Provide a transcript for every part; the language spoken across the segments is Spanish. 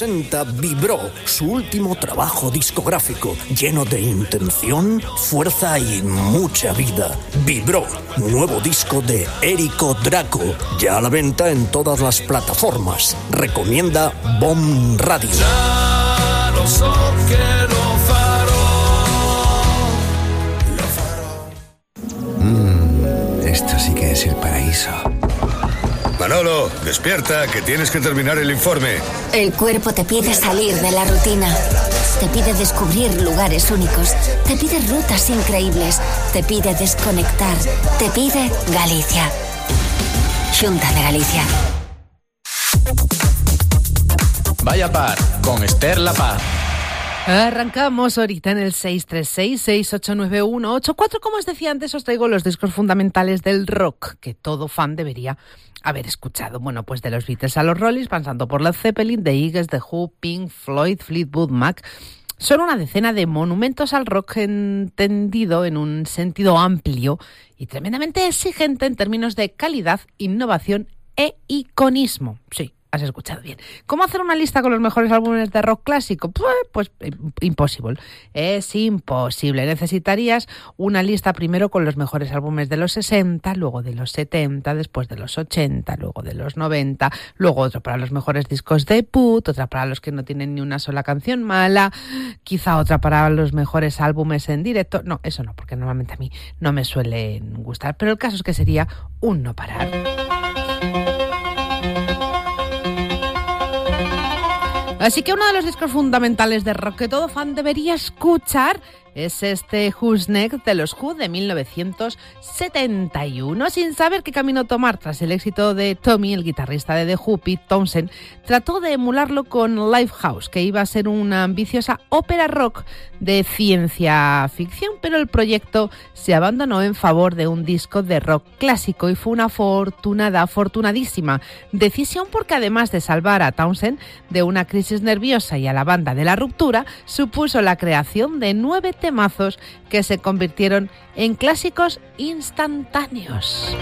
presenta Vibró, su último trabajo discográfico, lleno de intención, fuerza y mucha vida. Vibró, nuevo disco de Érico Draco, ya a la venta en todas las plataformas. Recomienda Bomb Radio. Ya lo so que lo farò. Esto sí que es el paraíso. Manolo, despierta, que tienes que terminar el informe. El cuerpo te pide salir de la rutina. Te pide descubrir lugares únicos. Te pide rutas increíbles. Te pide desconectar. Te pide Galicia. Xunta de Galicia. Vaya par, con Esther La Paz. Arrancamos ahorita en el 636-689184. Como os decía antes, os traigo los discos fundamentales del rock que todo fan debería haber escuchado. Bueno, pues de los Beatles a los Rollins, pasando por Led Zeppelin, The Eagles, The Who, Pink Floyd, Fleetwood Mac. Son una decena de monumentos al rock entendido en un sentido amplio y tremendamente exigente en términos de calidad, innovación e iconismo. Sí. Has escuchado bien. ¿Cómo hacer una lista con los mejores álbumes de rock clásico? Pues imposible. Es imposible. Necesitarías una lista primero con los mejores álbumes de los 60, luego de los 70, después de los 80, luego de los 90, luego otro para los mejores discos de Put, otra para los que no tienen ni una sola canción mala, quizá otra para los mejores álbumes en directo. No, eso no, porque normalmente a mí no me suelen gustar. Pero el caso es que sería un no parar. Así que uno de los discos fundamentales de rock que todo fan debería escuchar es este Who's Next de los Who de 1971. Sin saber qué camino tomar tras el éxito de Tommy, el guitarrista de The Who, Pete Townshend, trató de emularlo con Lifehouse, que iba a ser una ambiciosa ópera rock de ciencia ficción, pero el proyecto se abandonó en favor de un disco de rock clásico y fue una afortunadísima decisión, porque además de salvar a Townshend de una crisis nerviosa y a la banda de la ruptura, supuso la creación de 9 temazos que se convirtieron en clásicos instantáneos.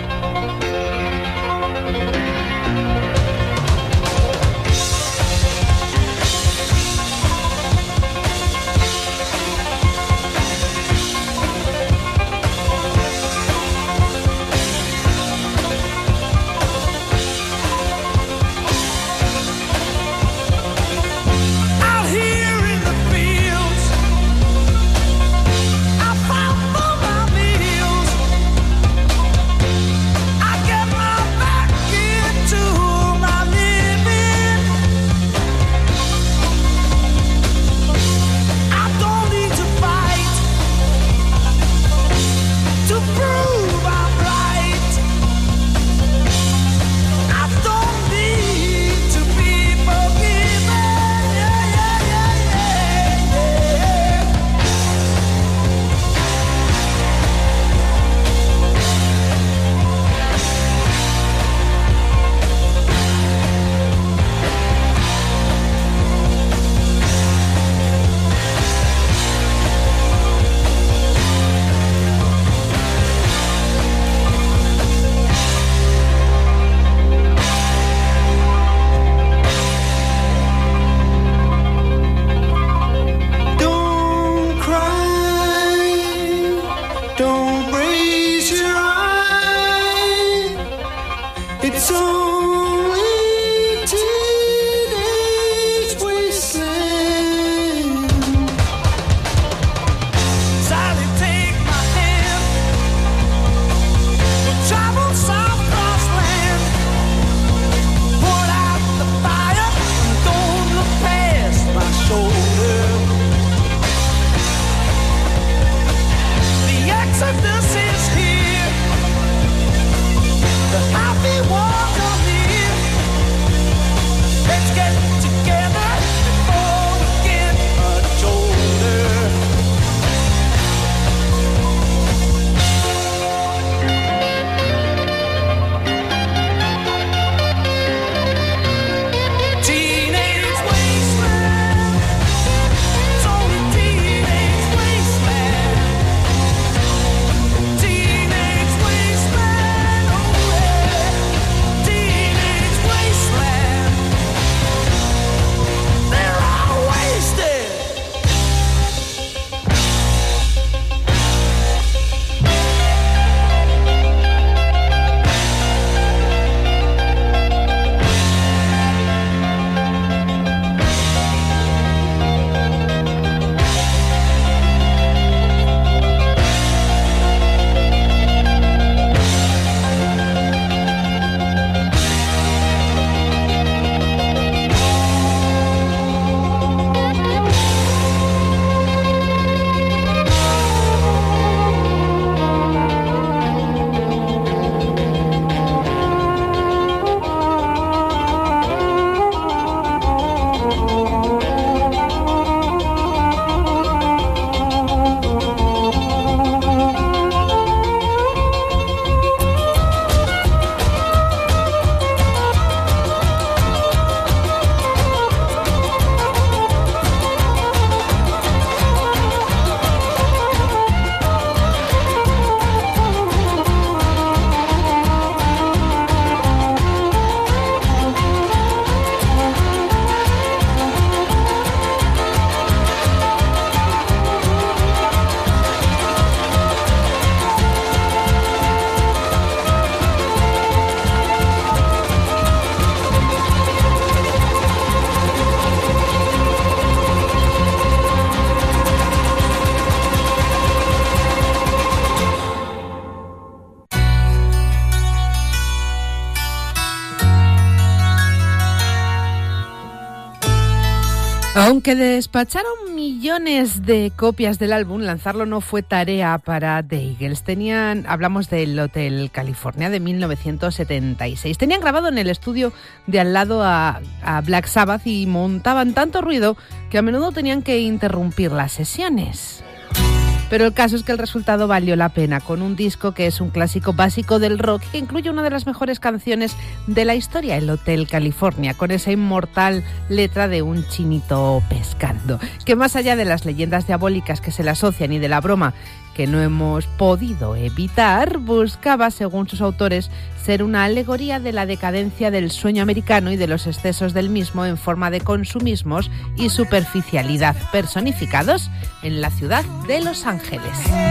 Aunque despacharon millones de copias del álbum, lanzarlo no fue tarea para The Eagles. Hablamos del Hotel California de 1976. Tenían grabado en el estudio de al lado a Black Sabbath y montaban tanto ruido que a menudo tenían que interrumpir las sesiones. Pero el caso es que el resultado valió la pena, con un disco que es un clásico básico del rock que incluye una de las mejores canciones de la historia, el Hotel California, con esa inmortal letra de un chinito pescando, que más allá de las leyendas diabólicas que se le asocian y de la broma que no hemos podido evitar, buscaba, según sus autores, ser una alegoría de la decadencia del sueño americano y de los excesos del mismo en forma de consumismos y superficialidad personificados en la ciudad de Los Ángeles.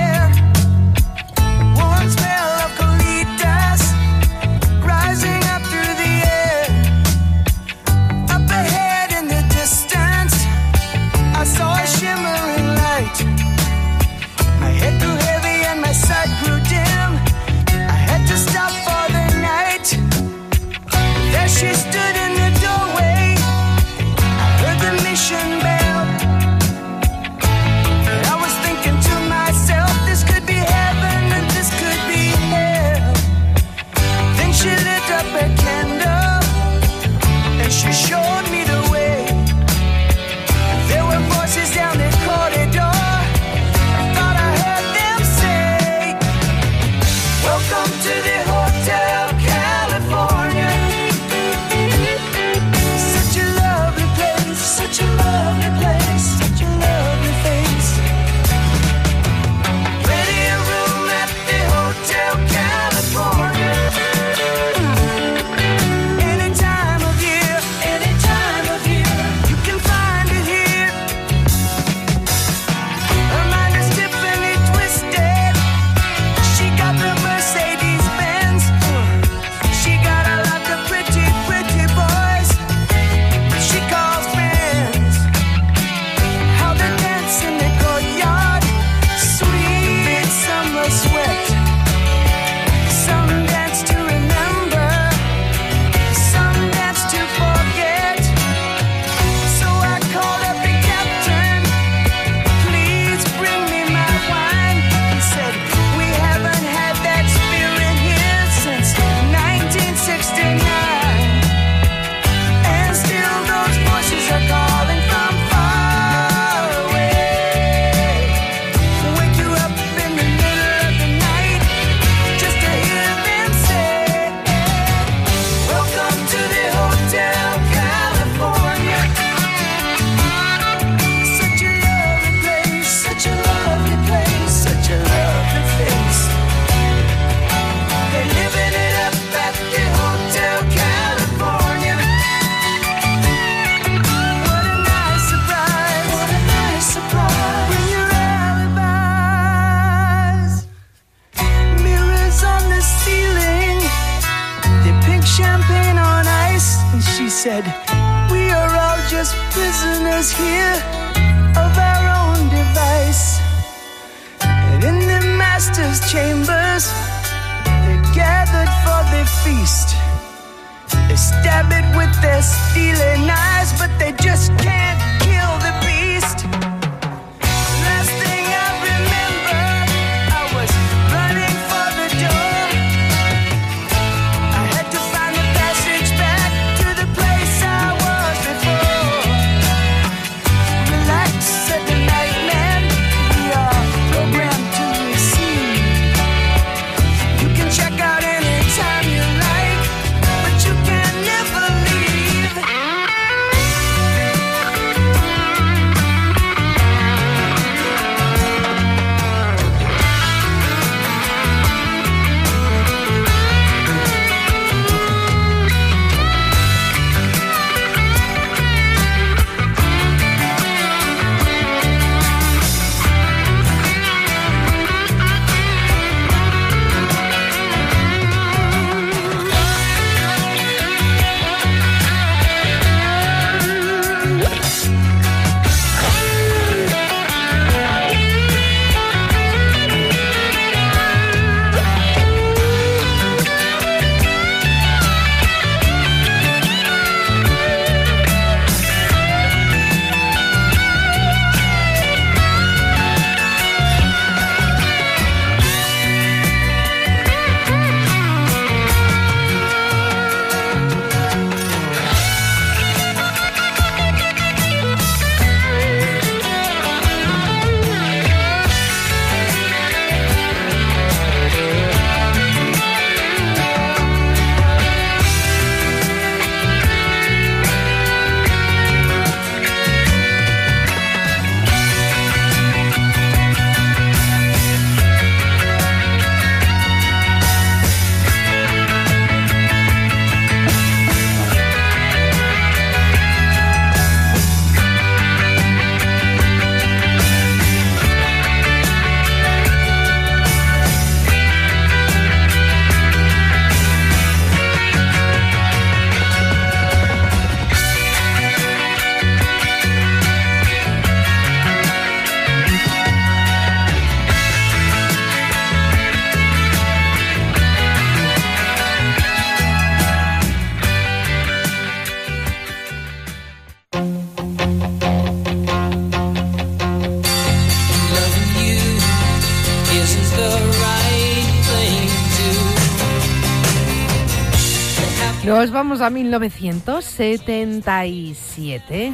She stood in the doorway. I heard the mission bell. And I was thinking to myself, this could be heaven and this could be hell. Then she lit up a candle and she showed me the way. There were voices down the corridor. I thought I heard them say, welcome to the Hotel California. Such a lovely place, such a lovely face. Plenty of room at the Hotel California. Any time of year, you can find it here. Her mind is Tiffany twisted. She got the Mercedes Benz. She got a lot of pretty, pretty boys. She calls friends. How they dance in the courtyard. Sweet summer sweat. Some dance to remember, some dance to forget. So I called up the captain. Please bring me my wine. He said, we haven't had that spirit here since 1969. And still those voices are calling from far away. Wake you up in the middle of the night just to hear them say, welcome to the Hotel California. Such a lovely place, such a lovely place, such a lovely face. They're living it up at the Hotel California. What a nice surprise, what a nice surprise. Bring your alibis. Mirrors on the ceiling, they pink champagne on ice. And she said, we are all just prisoners here of our own device. And in the master's chambers, they gathered for the feast. They stab it with their steely knives, but they just can't kill the beast. Last thing I remember, I was running for the door. I had to find the passage back to the place I was before. Relax, said the nightman, we are programmed to receive. You can check out anytime you like, but you can never leave. Nos vamos a 1977.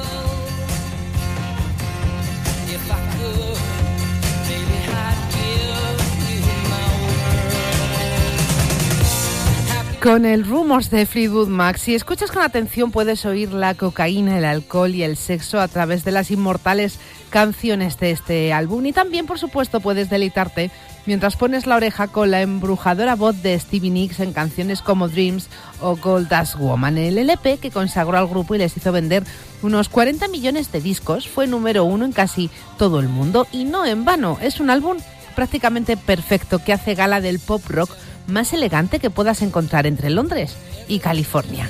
Con el Rumors de Fleetwood Mac. Si escuchas con atención puedes oír la cocaína, el alcohol y el sexo a través de las inmortales canciones de este álbum. Y también, por supuesto, puedes deleitarte mientras pones la oreja con la embrujadora voz de Stevie Nicks en canciones como Dreams o Gold Dust Woman. El LP que consagró al grupo y les hizo vender unos 40 millones de discos fue número 1 en casi todo el mundo y no en vano. Es un álbum prácticamente perfecto que hace gala del pop rock más elegante que puedas encontrar entre Londres y California.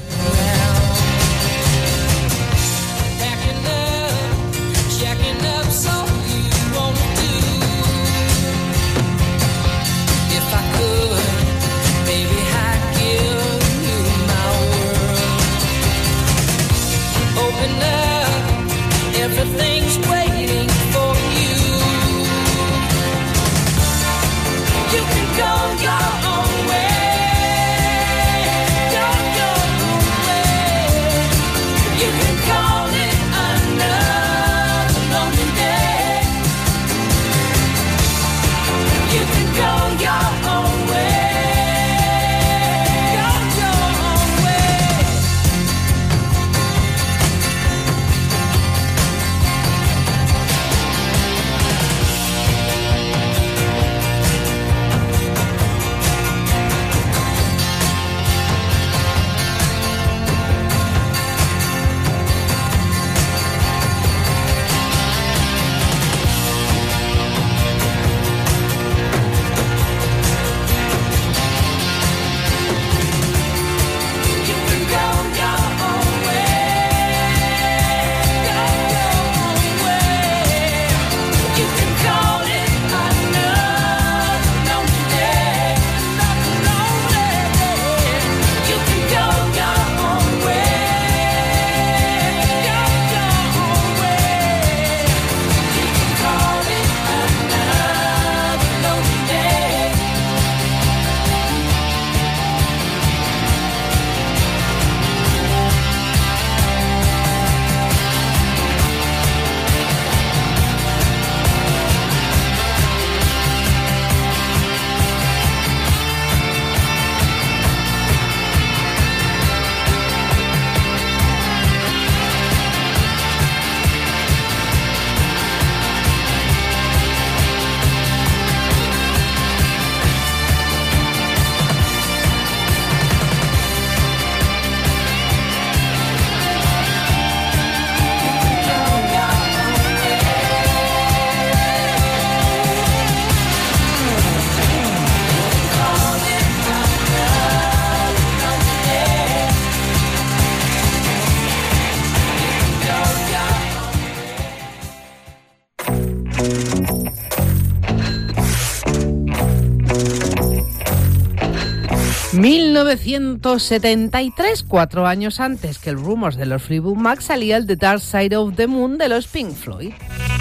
...1973, 4 años antes que el Rumors de los Fleetwood Mac, salía el The Dark Side of the Moon de los Pink Floyd.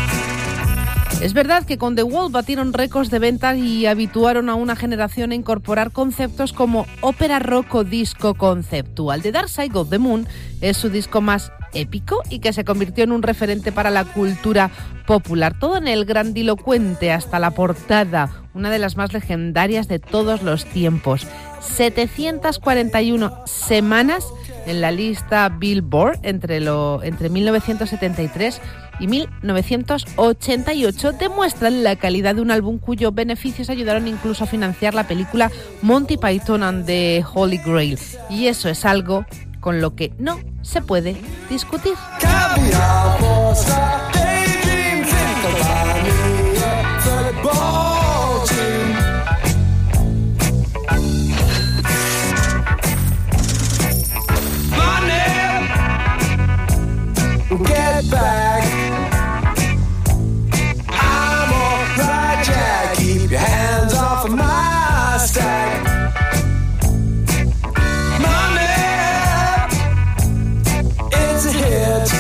Es verdad que con The Wall batieron récords de ventas y habituaron a una generación a incorporar conceptos como ópera rock o disco conceptual. The Dark Side of the Moon es su disco más épico y que se convirtió en un referente para la cultura popular. Todo en el grandilocuente, hasta la portada, una de las más legendarias de todos los tiempos. 741 semanas en la lista Billboard entre 1973 y 1988 demuestran la calidad de un álbum cuyos beneficios ayudaron incluso a financiar la película Monty Python and the Holy Grail. Y eso es algo con lo que no se puede discutir. Get back. I'm alright, Jack. Keep your hands off of my stack. Money, it's a hit.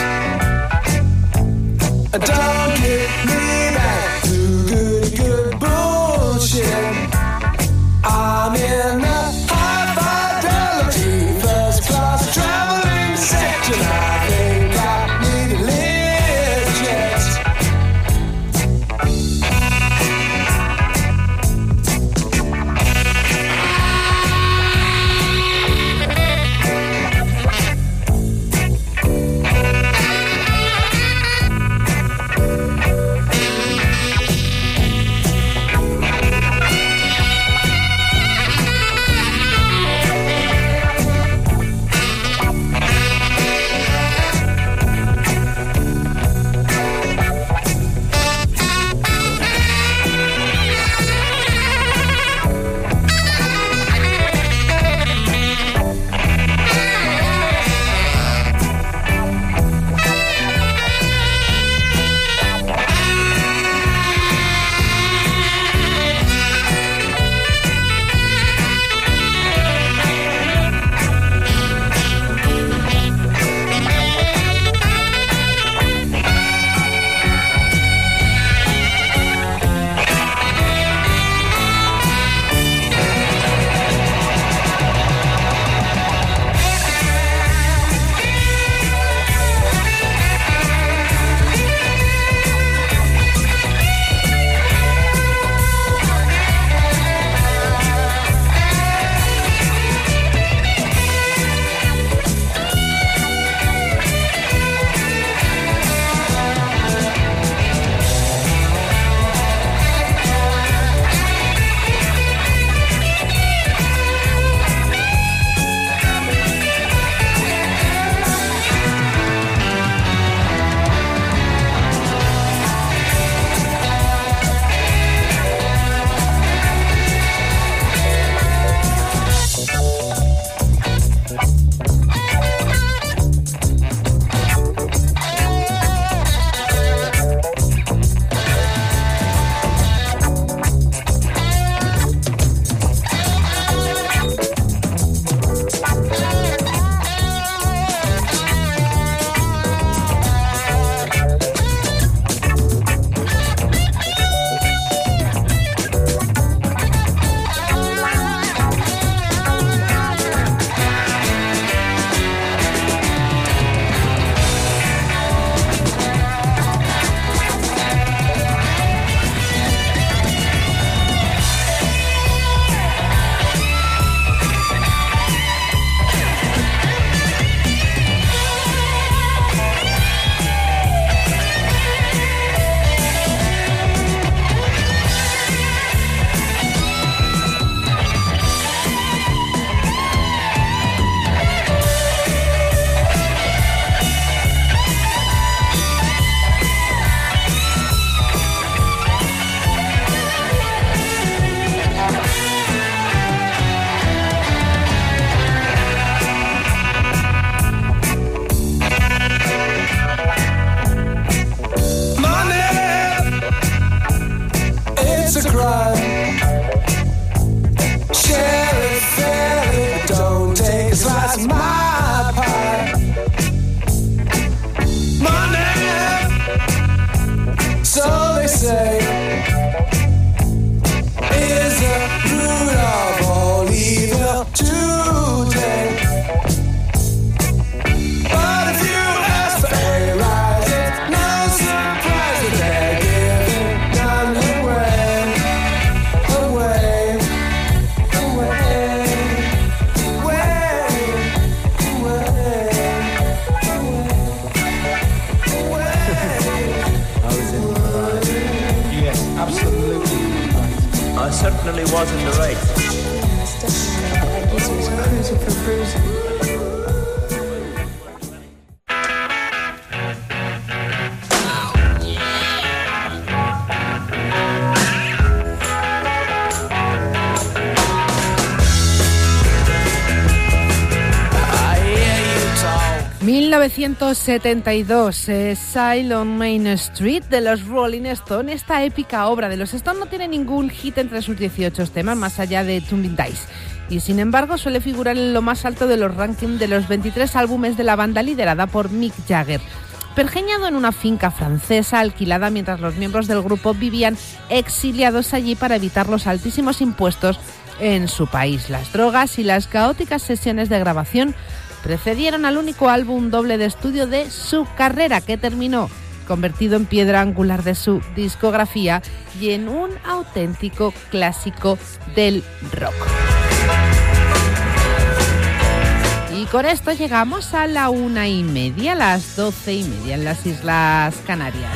Don't get me back to good bullshit. I'm in the high fidelity. it certainly wasn't the right. Like he was cruising for bruising. En 1972, Sail on Main Street de los Rolling Stones. Esta épica obra de los Stones no tiene ningún hit entre sus 18 temas, más allá de Tumbling Dice. Y sin embargo suele figurar en lo más alto de los rankings de los 23 álbumes de la banda liderada por Mick Jagger. Pergeñado en una finca francesa alquilada mientras los miembros del grupo vivían exiliados allí para evitar los altísimos impuestos en su país. Las drogas y las caóticas sesiones de grabación precedieron al único álbum doble de estudio de su carrera, que terminó convertido en piedra angular de su discografía y en un auténtico clásico del rock. Y con esto llegamos a la 1:30, las 12:30 en las Islas Canarias.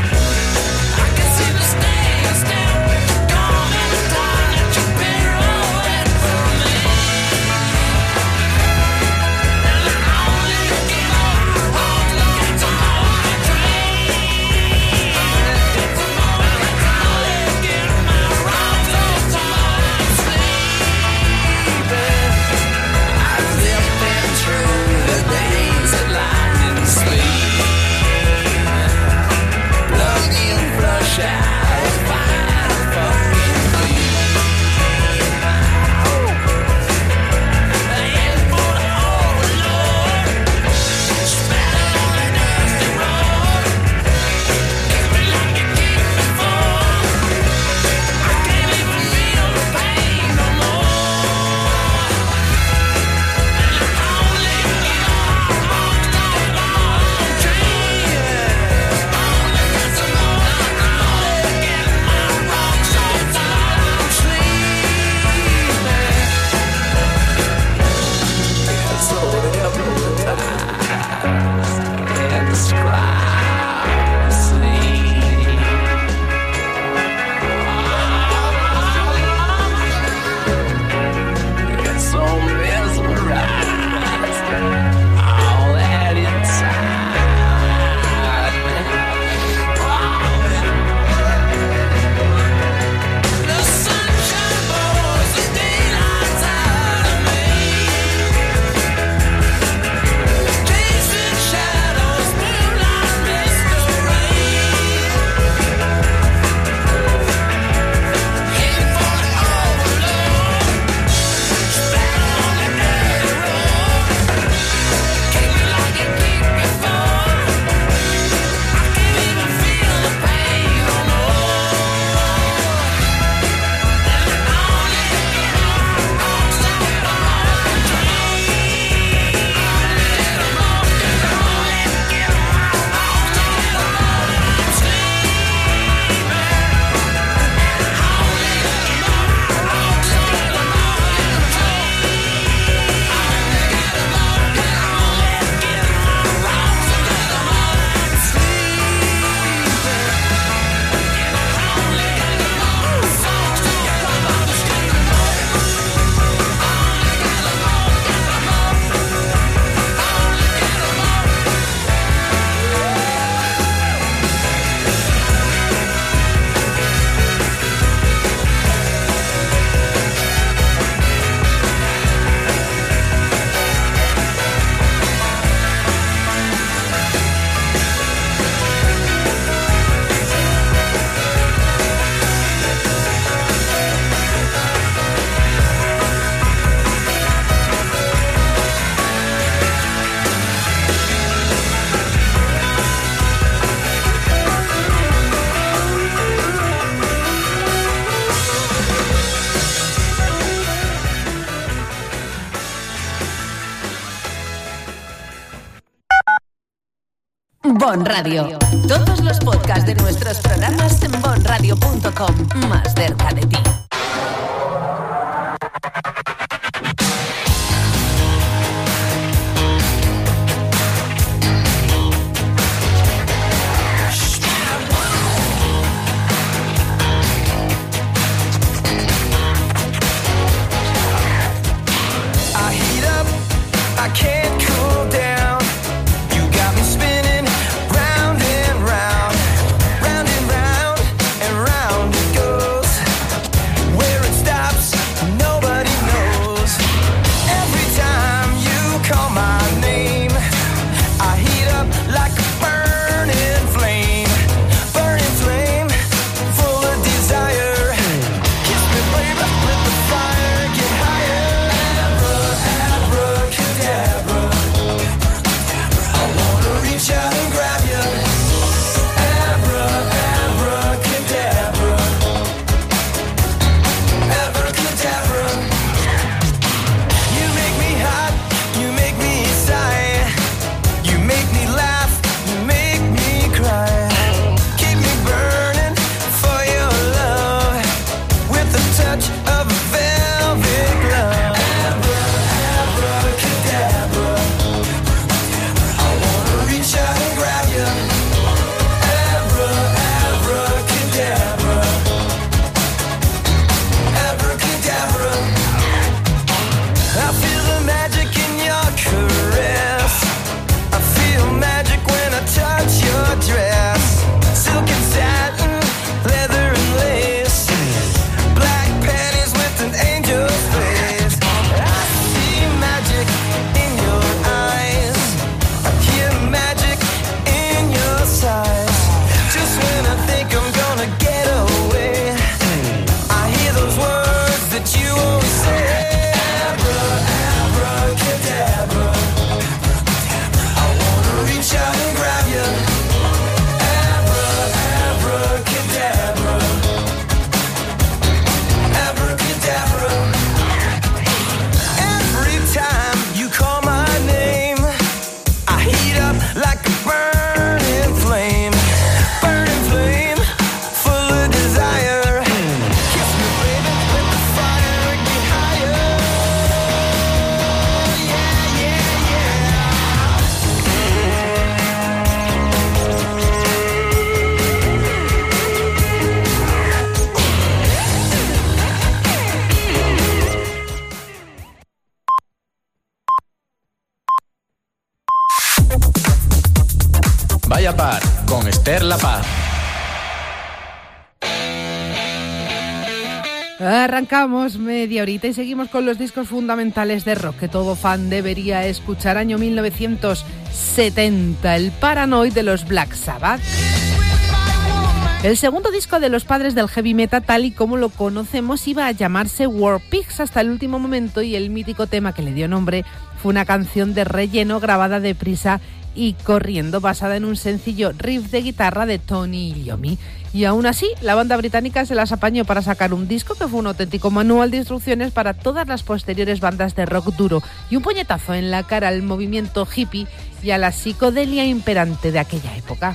Bon Radio. Todos los podcasts de nuestros programas en bonradio.com. Más cerca de ti. Esther La Paz. Arrancamos media horita y seguimos con los discos fundamentales de rock que todo fan debería escuchar. Año 1970, el Paranoid de los Black Sabbath. El segundo disco de los padres del heavy metal, tal y como lo conocemos, iba a llamarse War Pigs hasta el último momento, y el mítico tema que le dio nombre fue una canción de relleno grabada deprisa y corriendo, basada en un sencillo riff de guitarra de Tony Iommi. Y aún así, la banda británica se las apañó para sacar un disco que fue un auténtico manual de instrucciones para todas las posteriores bandas de rock duro, y un puñetazo en la cara al movimiento hippie y a la psicodelia imperante de aquella época.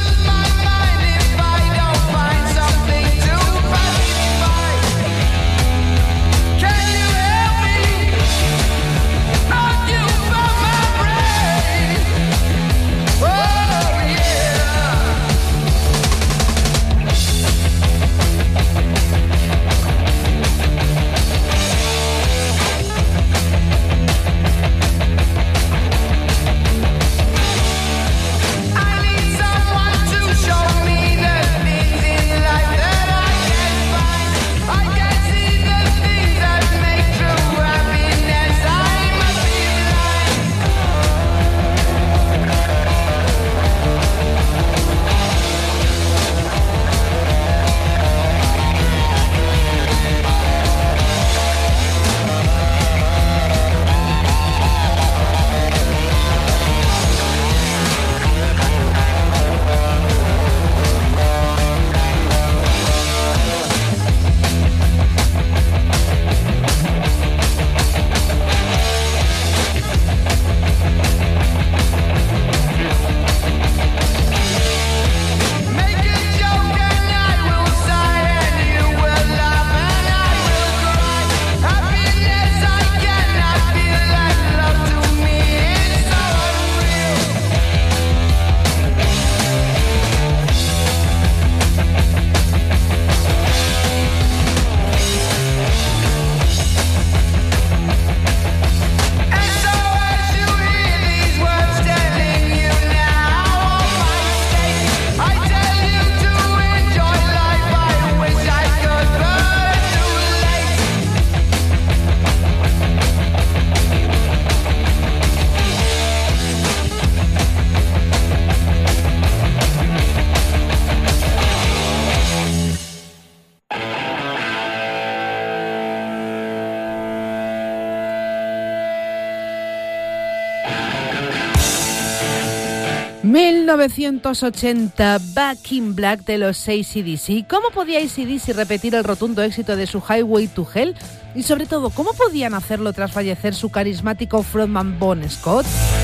...1980, Back in Black de los AC/DC. ¿Cómo podía AC/DC repetir el rotundo éxito de su Highway to Hell? Y sobre todo, ¿cómo podían hacerlo tras fallecer su carismático frontman Bon Scott?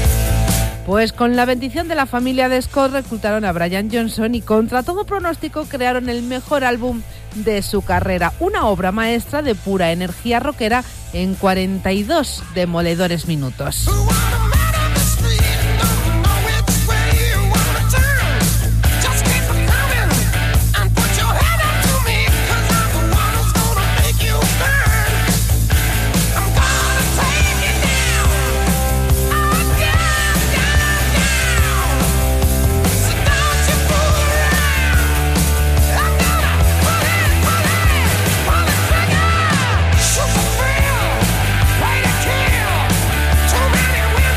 Pues con la bendición de la familia de Scott reclutaron a Brian Johnson y contra todo pronóstico crearon el mejor álbum de su carrera. Una obra maestra de pura energía rockera en 42 demoledores minutos. Way to kill, too many women.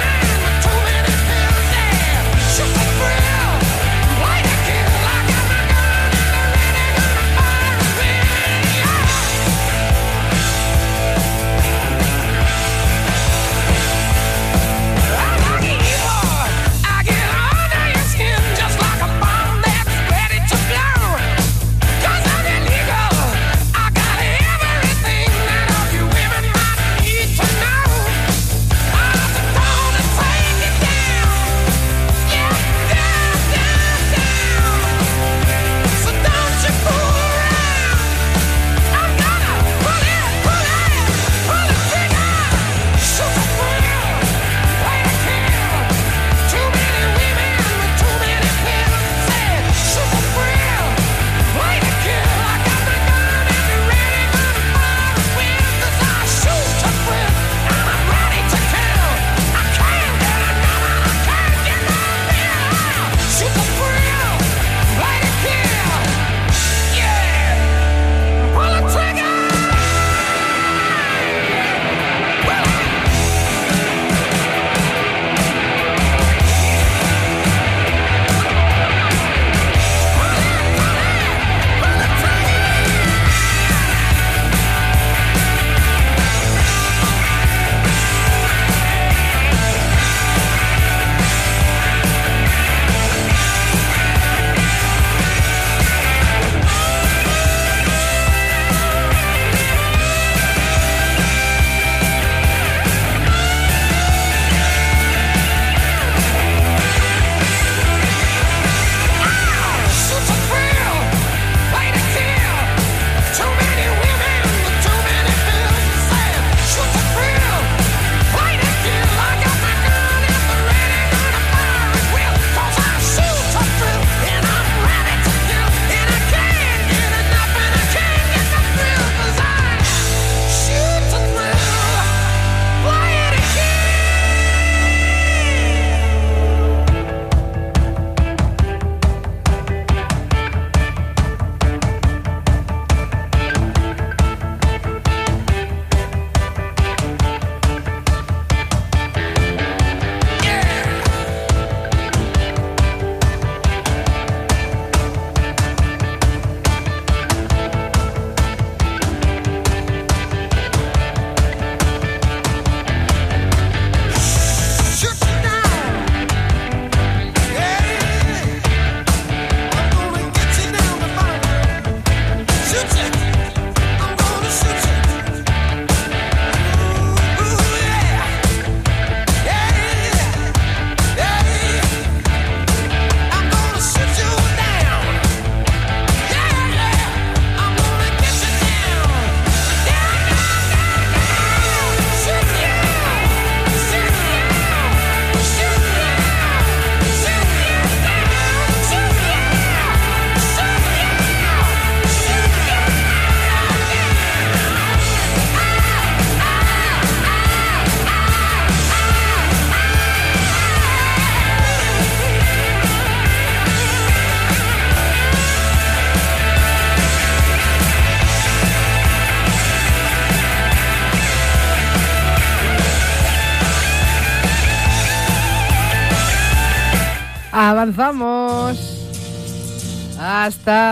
Avanzamos hasta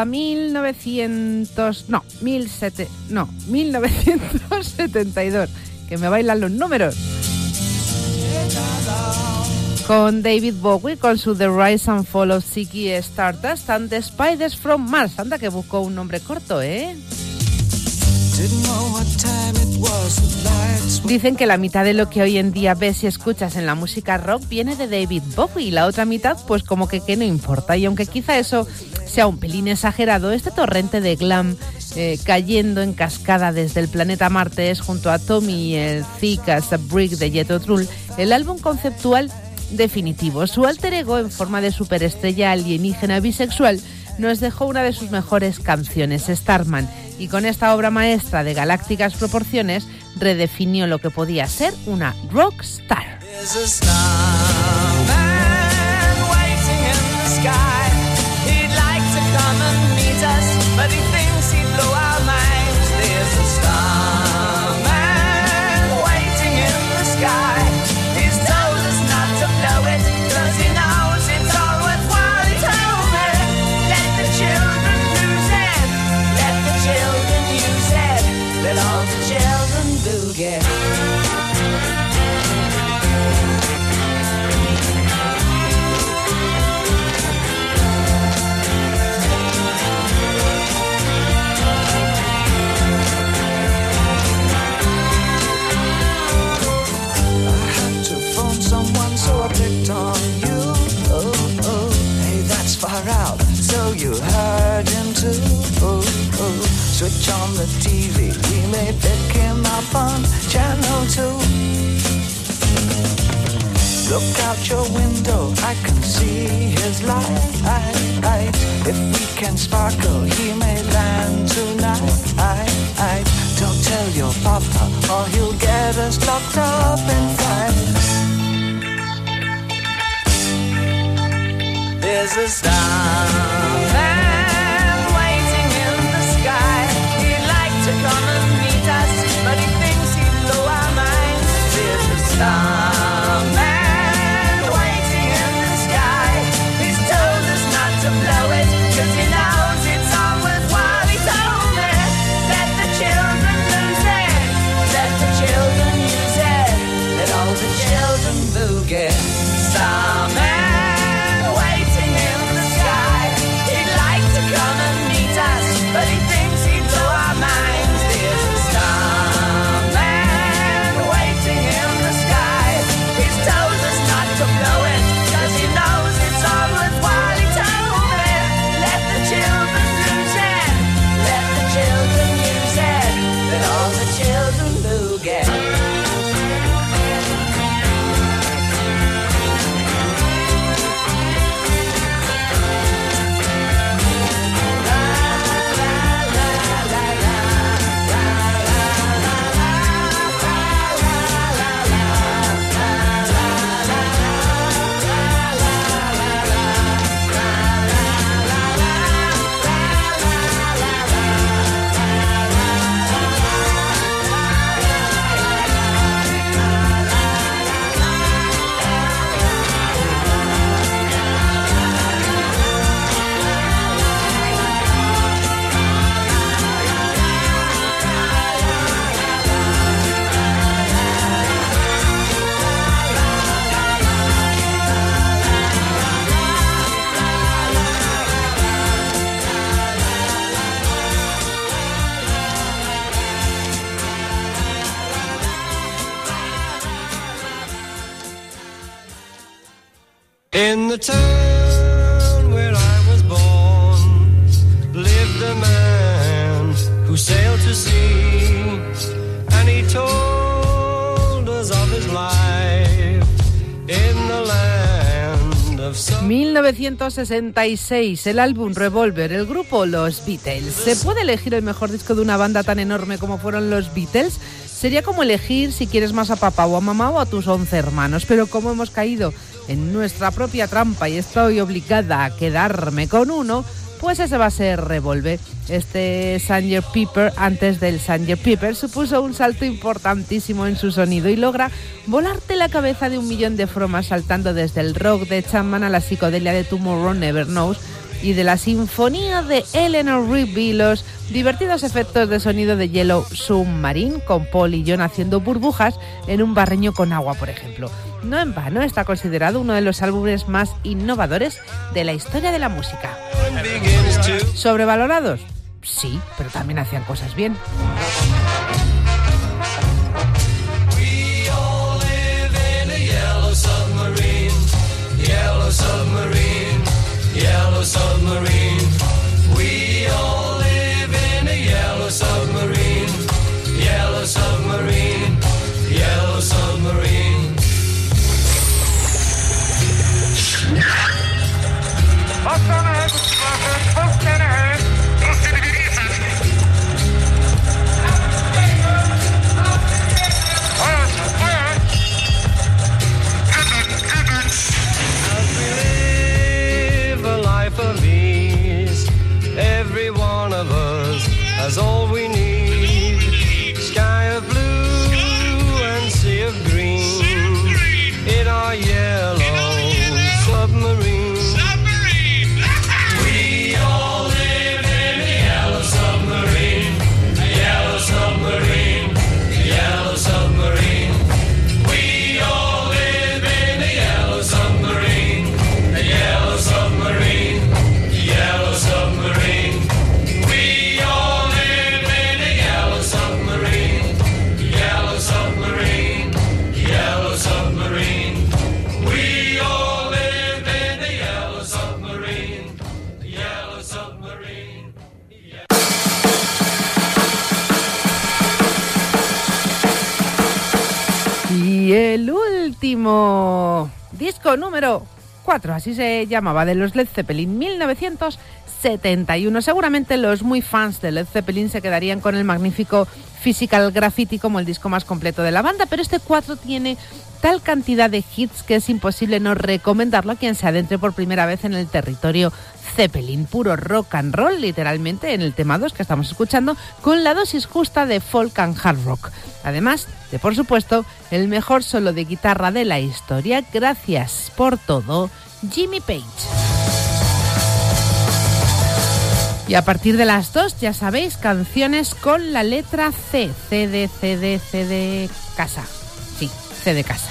1972, que me bailan los números. Con David Bowie, con su The Rise and Fall of Ziggy Stardust and the Spiders from Mars. Anda que buscó un nombre corto, ¿eh? Dicen que la mitad de lo que hoy en día ves y escuchas en la música rock viene de David Bowie y la otra mitad pues como que no importa. Y aunque quizá eso sea un pelín exagerado, este torrente de glam cayendo en cascada desde el planeta Marte es, junto a Tommy y el Thick as a Brick de Jethro Tull, el álbum conceptual definitivo. Su alter ego en forma de superestrella alienígena bisexual nos dejó una de sus mejores canciones, Starman, y con esta obra maestra de galácticas proporciones redefinió lo que podía ser una rockstar. Switch on the TV, we may pick him up on channel 2. Look out your window, I can see his light. If we can sparkle, he may land tonight. Don't tell your papa, or he'll get us locked up in fights. There's a starman waiting in the sky. He'd like to come and meet us, but he thinks he'd blow our minds. There's a starman waiting in the sky. He's told us not to blow it, 'cause he knows it's all worthwhile. He told me, let the children lose it, let the children use it, let all the children boogie. Starman come and meet us, but he thinks he'd blow our minds. There's a starman waiting in the sky. He's told us not to blow it, 'cause he knows it's all worthwhile. He told me, let the children lose it, let the children use it, let all the children boogie. In the town where I was born lived a man who sailed to sea, and he told us of his life in the land of 1966, el álbum Revolver, el grupo Los Beatles. ¿Se puede elegir el mejor disco de una banda tan enorme como fueron los Beatles? Sería como elegir si quieres más a papá o a mamá o a tus 11 hermanos, pero como hemos caído en nuestra propia trampa y estoy obligada a quedarme con uno, Pues ese va a ser Revolver. Este Sgt. Pepper, antes del Sgt. Pepper, supuso un salto importantísimo en su sonido y logra volarte la cabeza de 1.000.000 de formas, saltando desde el rock de Chapman a la psicodelia de Tomorrow Never Knows y de la sinfonía de Eleanor Rigby, los divertidos efectos de sonido de Yellow Submarine, con Paul y John haciendo burbujas en un barreño con agua, por ejemplo. No en vano está considerado uno de los álbumes más innovadores de la historia de la música. ¿Sobrevalorados? Sí, pero también hacían cosas bien. Yellow submarine. We all live in a yellow submarine. Yellow submarine. Yellow submarine. Post on ahead, post on ahead. Of ease, every one of us has all we need. Sky of blue and sea of green in our yellow submarine. We all live in a yellow submarine, a yellow submarine, a yellow submarine. We all live in a yellow submarine, a yellow submarine. Yellow submarine. We all live in a yellow submarine. Yellow submarine. Yellow submarine. We all live in a yellow submarine. Yellow submarine. Y el último disco número 4, así se llamaba, de los Led Zeppelin, 1971. Seguramente los muy fans de Led Zeppelin se quedarían con el magnífico Physical Graffiti como el disco más completo de la banda, pero este 4 tiene tal cantidad de hits que es imposible no recomendarlo a quien se adentre por primera vez en el territorio Zeppelin. Puro rock and roll, literalmente, en el tema 2 que estamos escuchando, con la dosis justa de folk and hard rock. Además de, por supuesto, el mejor solo de guitarra de la historia. Gracias por todo, Jimmy Page. Y a partir de las 2, ya sabéis, canciones con la letra C. C de casa. Sí, C de casa.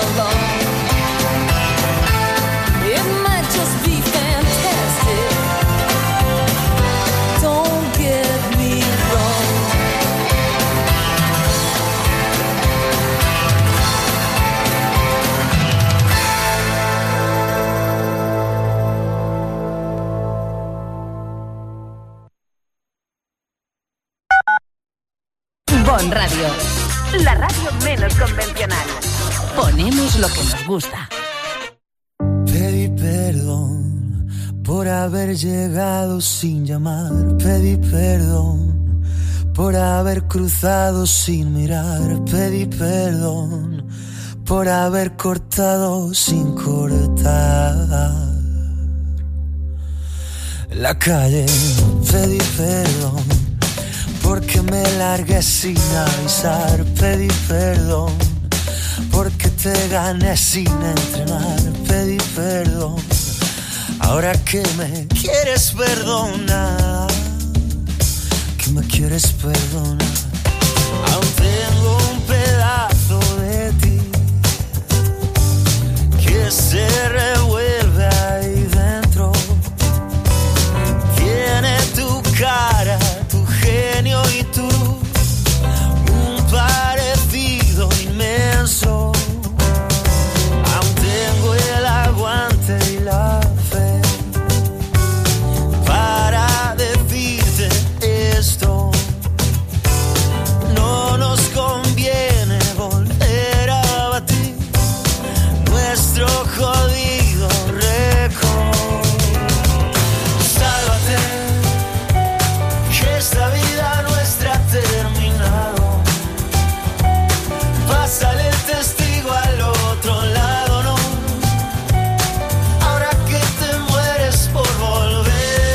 alone. It might just be fantastic. Don't get me wrong. Bon Radio, la radio menos convencional. Ponemos lo que nos gusta. Pedí perdón por haber llegado sin llamar. Pedí perdón por haber cruzado sin mirar. Pedí perdón por haber cortado sin cortar la calle. Pedí perdón porque me largué sin avisar. Pedí perdón porque te gané sin entrenar. Pedí perdón ahora que me quieres perdonar, que me quieres perdonar. Aún tengo un pedazo de ti que se revuelve ahí dentro. Tiene tu cara, tu genio y tu luz, un parecido inmenso. Aún tengo el aguante y la fe para decirte esto. No nos conviene volver a batir nuestro jodido récord. Sálvate, que esta vida nuestra ha terminado. Pásale el testigo al otro lado, ¿no? Ahora que te mueres por volver.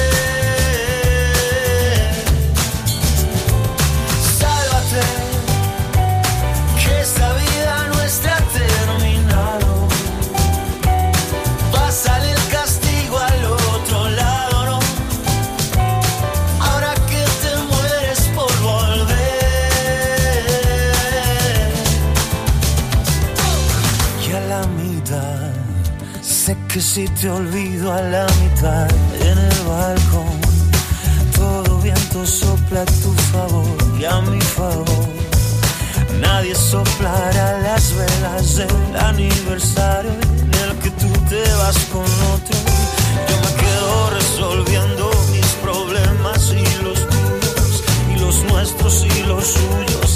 Sálvate, que esta vida nuestra ha terminado. Pásale el castigo al otro lado, ¿no? Ahora que te mueres por volver. Y a la mitad, sé que si te olvido a la mitad, en el balcón todo viento sopla a tu favor y a mi favor. Nadie soplará las velas del aniversario en el que tú te vas con otro. Yo me quedo resolviendo mis problemas y los tuyos, y los nuestros y los suyos.